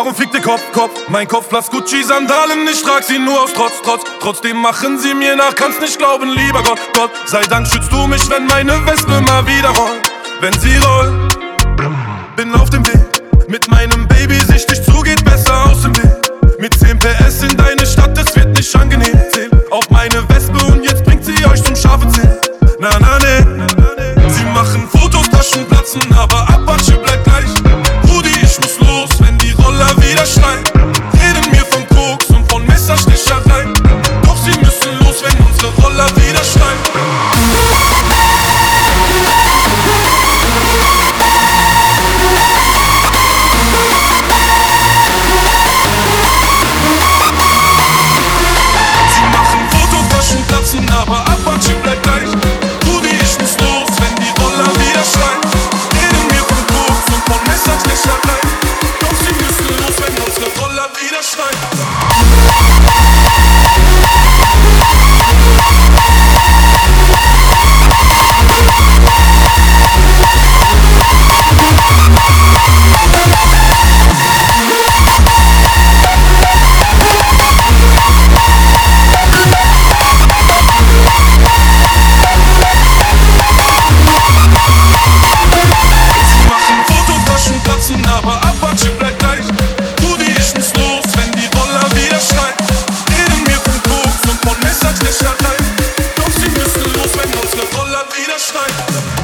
Warum fickt der Kopf? Mein Kopf platzt Gucci-Sandalen, ich trag sie nur aus Trotz. Trotzdem machen sie mir nach, kannst nicht glauben, lieber Gott. Sei Dank schützt du mich, wenn meine Wespe mal wieder rollt. Wenn sie rollt, bin auf dem Weg. Mit meinem Baby Sicht dich zu, geht besser aus dem Weg. Mit 10 PS in deine Stadt, es wird nicht angenehm. Zähl auf meine Wespe und jetzt bringt sie euch zum scharfen Zähl. Na, ne. Sie machen Fotos, Taschen platzen, aber Apache bleibt gleich. Rudi, ich muss los, wenn die Roller wieder schreien. Reden mir von Koks und von Messerstechereien. Doch sie müssen los, wenn unsere Roller wieder schreien. Sie machen Fotos, Taschen platzen, aber Apache bleibt gleich. Rudi, ich muss los, wenn die Roller wieder schreien. Reden mir von Koks und von Messerstechereien. Doch sie müssen los, wenn unsere Roller wieder schreien. Aber Apache bleibt gleich. Rudi, ich muss los, wenn die Roller wieder schreien. Reden mir von Koks und von Messerstechereien. Doch sie müssen los, wenn unsere Roller wieder schreien.